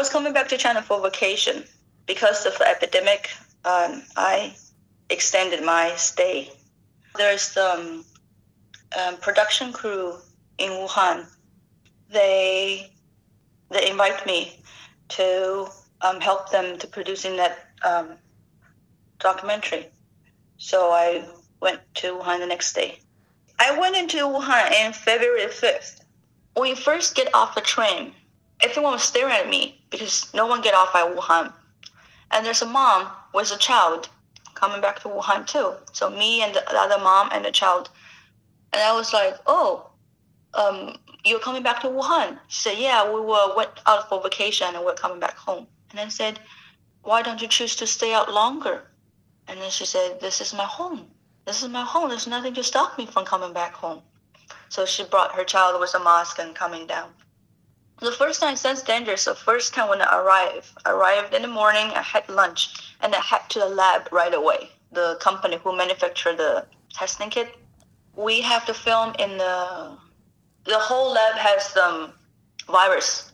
was coming back to China for vacation. Because of the epidemic, I extended my stay. There's production crew in Wuhan. They invite me to help them to producing that documentary. So I went to Wuhan the next day. I went into Wuhan on February 5th. When we first get off the train, everyone was staring at me because no one get off at Wuhan. And there's a mom with a child coming back to Wuhan too. So me and the other mom and the child. And I was like, you're coming back to Wuhan? She said, yeah, we went out for vacation and we're coming back home. And I said, why don't you choose to stay out longer? And then she said, this is my home. This is my home. There's nothing to stop me from coming back home. So she brought her child with a mask and coming down. The first time I sensed danger is the first time when I arrived in the morning, I had lunch, and I had to the lab right away. The company who manufactured the testing kit. We have to film in the whole lab has virus.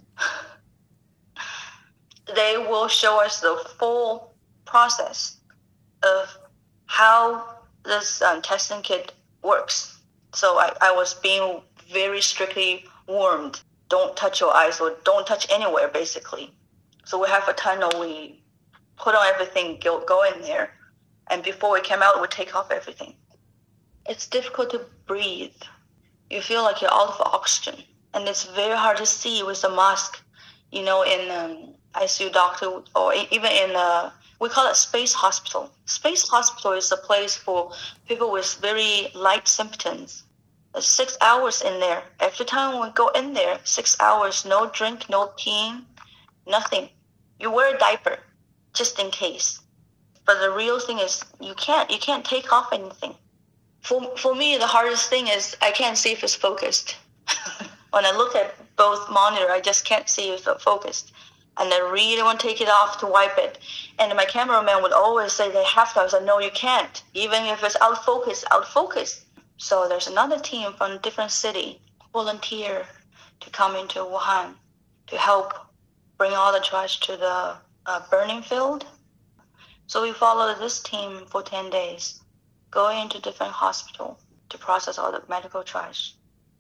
They will show us the full process of how this testing kit works. So I was being very strictly warned. Don't touch your eyes or don't touch anywhere, basically. So we have a tunnel. We put on everything, go in there. And before we came out, we take off everything. It's difficult to breathe. You feel like you're out of oxygen. And it's very hard to see with a mask, in ICU doctor or even in, we call it space hospital. Space hospital is a place for people with very light symptoms. 6 hours in there. Every time we go in there, 6 hours, no drink, no peeing, nothing. You wear a diaper just in case. But the real thing is you can't take off anything. For me, the hardest thing is I can't see if it's focused. When I look at both monitor, I just can't see if it's focused. And I really want to take it off to wipe it. And my cameraman would always say they have to. I said, no, you can't. Even if it's out of focus. So there's another team from a different city, volunteer to come into Wuhan to help bring all the trash to the burning field. So we followed this team for 10 days, going into different hospital to process all the medical trash.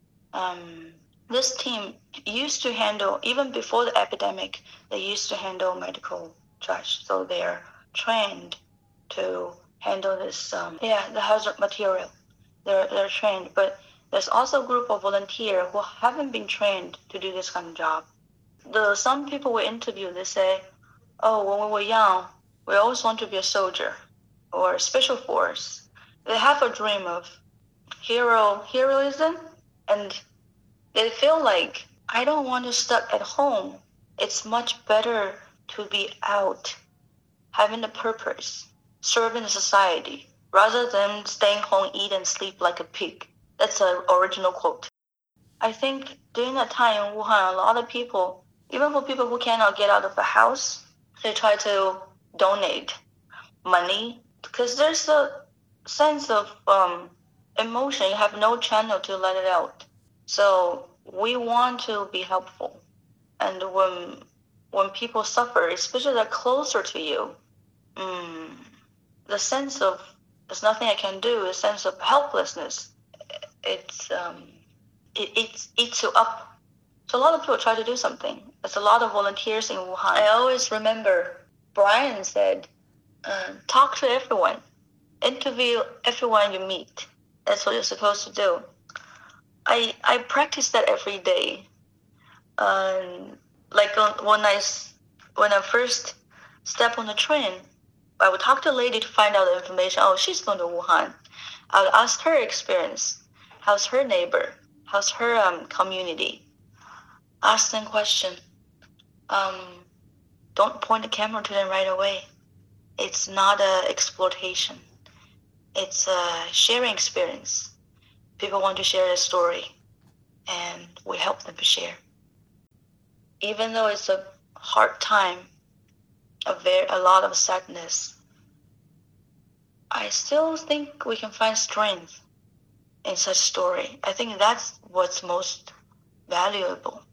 This team used to handle, even before the epidemic, they used to handle medical trash. So they're trained to handle this, the hazard material. They're trained, but there's also a group of volunteers who haven't been trained to do this kind of job. Some people we interview, they say, when we were young, we always want to be a soldier or a special force. They have a dream of heroism, and they feel like, I don't want to stuck at home. It's much better to be out, having a purpose, serving the society, rather than staying home, eat and sleep like a pig. That's an original quote. I think during that time in Wuhan, a lot of people, even for people who cannot get out of the house, they try to donate money because there's a sense of emotion. You have no channel to let it out. So we want to be helpful. And when people suffer, especially they're closer to you, the sense of there's nothing I can do, a sense of helplessness, it eats you up. So a lot of people try to do something. There's a lot of volunteers in Wuhan. I always remember Brian said, talk to everyone. Interview everyone you meet. That's what you're supposed to do. I practice that every day. Like when I first step on the train, I would talk to a lady to find out the information. She's going to Wuhan. I would ask her experience. How's her neighbor? How's her community? Ask them question. Don't point the camera to them right away. It's not a exploitation. It's a sharing experience. People want to share their story, and we help them to share. Even though it's a hard time, a lot of sadness, I still think we can find strength in such story. I think that's what's most valuable.